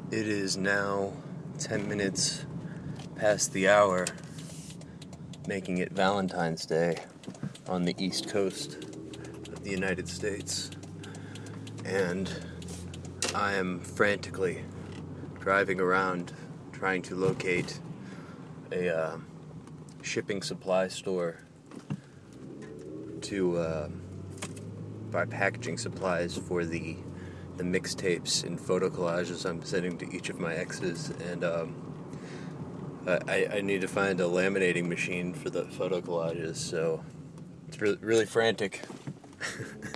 It is now 10 minutes past the hour, making it Valentine's Day on the East Coast of the United States. And I am frantically driving around trying to locate a shipping supply store to buy packaging supplies for the mixtapes and photo collages I'm sending to each of my exes, and I need to find a laminating machine for the photo collages, so it's really frantic.